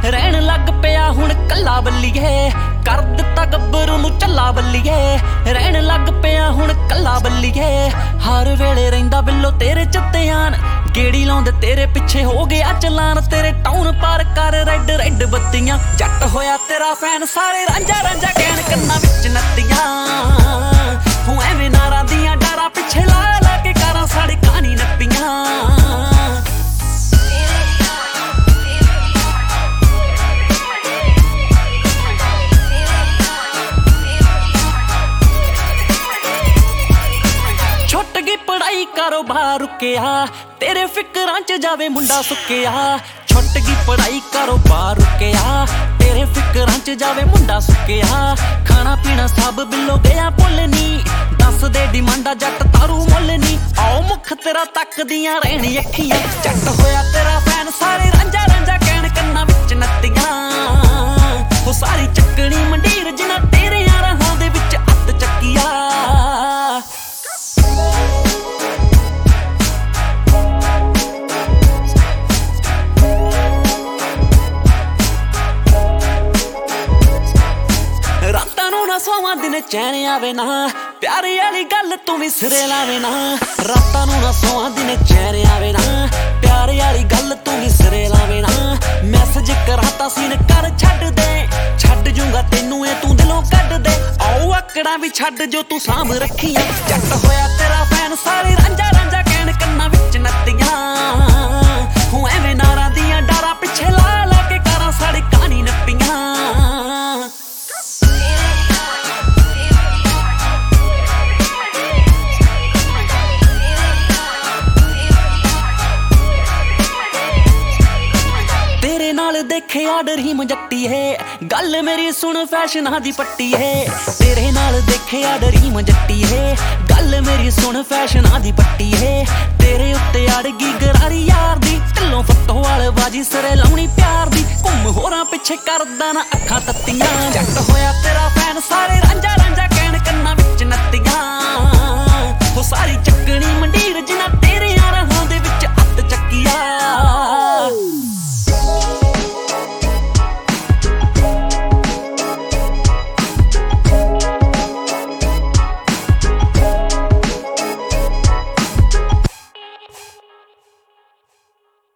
ਰਹਿਣ ਲੱਗ ਪਿਆ ਹੁਣ ਕੱਲਾ ਬੱਲੀਏ, ਕਰ ਦਿੱਤਾ ਗੱਭਰੂ ਨੂੰ ਝੱਲਾ ਬੱਲੀਏ। ਰਹਿਣ ਲੱਗ ਪਿਆ ਹੁਣ ਕੱਲਾ ਬੱਲੀਏ, ਹਰ ਵੇਲੇ ਰਹਿੰਦਾ ਬਿੱਲੋ ਤੇਰੇ ਚ ਧਿਆਨ। ਗੇੜੀ ਲਾਉਂਦੇ ਤੇਰੇ ਪਿੱਛੇ ਹੋ ਗਿਆ ਚਲਾਨ, ਤੇਰੇ ਟਾਊਨ ਪਾਰ ਕਰ ਰੈੱਡ ਰੈੱਡ ਬੱਤੀਆਂ। ਜੱਟ ਹੋਇਆ ਤੇਰਾ ਫੈਨ ਸਾਰੇ ਰਾਂਝਾ ਰਾਂਝਾ ਕਹਿਣ ਕੰਨਾਂ ਵਿੱਚ ਨੱਤੀਆਂ। ਹੂੰ ਐਵੇਂ ਨਾਰਾਂ ਦੀਆਂ ਡਾਰਾਂ ਪਿੱਛੇ ਲਾ ਲਾ ਕੇ ਕਾਰਾਂ ਸਾਡੇ ਕਹਾਣੀ ਨੱਪੀਆਂ। ਛੁੱਟ ਗਈ ਪੜਾਈ ਕਾਰੋਬਾਰ ਰੁਕਿਆ, ਤੇਰੇ ਫਿਕਰਾਂ ਚ ਜਾਵੇ ਮੁੰਡਾ ਸੁੱਕਿਆ। ਛੁੱਟ ਗਈ ਪੜਾਈ ਕਾਰੋਬਾਰ ਰੁਕਿਆ, ਤੇਰੇ ਫਿਕਰਾਂ ਚ ਜਾਵੇ ਮੁੰਡਾ ਸੁੱਕਿਆ। ਖਾਣਾ ਪੀਣਾ ਸਭ ਬਿੱਲੋ ਗਿਆ ਭੁੱਲ ਨੀ, ਦੱਸਦੇ ਡਿਮਾਂਡਾ ਜੱਟ ਤਾਰੂ ਮੁੱਲ ਨੀ। ਆਓ ਮੁੱਖ ਤੇਰਾ ਤੱਕਦੀਆਂ ਰਹਿਣ ਅੱਖੀਆਂ, ਜੱਟ ਹੋਇਆ ਤੇਰਾ ਫੈਨ ਸਾਰੇ ਰਾਂਝਾ ਰਾਂਝਾ ਕਹਿਣ ਕੰਨਾਂ ਵਿੱਚ ਨੱਤੀਆਂ। ਉਹ ਸਾਰੀ ਚੱਕਣੀ ਮੰਡੀਰ ਜਿਨ੍ਹਾਂ ਤੇਰੇ ਰਾਹਾਂ ਦੇ ਵਿੱਚ ਅੱਤ ਚੱਕੀਆ। ਸੋਵਾਂ ਦਿਨ ਚੈਨ ਆਵੇ ਨਾ, ਪਿਆਰੀ ਵਾਲੀ ਗੱਲ ਤੂੰ ਵੀ ਸਿਰੇ ਲਾਵੇ ਨਾ। ਰਾਤਾਂ ਨੂੰ ਨਾ ਸੋਵਾਂ ਦਿਨ ਚੈਨ ਆਵੇ ਨਾ, ਪਿਆਰੀ ਵਾਲੀ ਗੱਲ ਤੂੰ ਵੀ ਸਿਰੇ ਲਾਵੇ ਨਾ। ਮੈਸੇਜ ਕਰਾਂ ਤਾਂ ਸੀਨ ਕਰ ਛੱਡ ਦੇ, ਛੱਡ ਜੂੰਗਾ ਤੈਨੂੰ ਇਹ ਤੂੰ ਦਿਲੋਂ ਕੱਢ ਦੇ। ਆਓ ਆਕੜਾਂ ਵੀ ਛੱਡ ਜੋ ਤੂੰ ਸਾਂਭ ਰੱਖੀਆਂ, ਜੱਟ ਹੋਇਆ ਤੇਰਾ ਫੈਨ ਸਾਰੇ ਰਾਂਝਾ ਰਾਂਝਾ ਕਹਿਣ ਕੰਨਾਂ ਵਿੱਚ ਨੱਤੀਆਂ। ਹੂੰ ਐਵੇਂ ਨਾਰਾਂ ਦੀਆਂ ਡਾਰਾਂ ਪਿੱਛੇ ਲਾ ਲਾ ਕੇ ਕਾਰਾਂ ਸਾਡੀ ਕਹਾਣੀ ਨੱਪੀਆਂ। ਦੇਖੇ ਆਡਰ ਹੀ ਮਜੱਟੀ ਹੈ, ਗੱਲ ਮੇਰੀ ਸੁਣ ਫੈਸ਼ਨਾਂ ਦੀ ਪੱਟੀ ਹੈ। ਤੇਰੇ ਨਾਲ ਦੇਖੇ ਆਡਰ ਹੀ ਮਜੱਟੀ ਹੈ, ਗੱਲ ਮੇਰੀ ਸੁਣ ਫੈਸ਼ਨਾਂ ਦੀ ਪੱਟੀ ਹੈ। ਤੇਰੇ ਉੱਤੇ ਅੜ ਗਈ ਗਰਾਰੀ ਯਾਰ ਦੀ, ਢਿੱਲੋਂ ਫੱਤੋ ਵਾਲ ਬਾਜੀ ਸਿਰੇ ਲਾਉਣੀ ਪਿਆਰ ਦੀ। ਘੁੰਮ ਹੋਰਾਂ ਪਿੱਛੇ ਕਰਦਾ ਨਾ ਅੱਖਾਂ ਤੱਤੀਆਂ, ਜੱਟ ਹੋਇਆ ਤੇਰਾ ਫੈਨ ਸਾਰੇ ਰਾਂਝਾ ਰਾਂਝਾ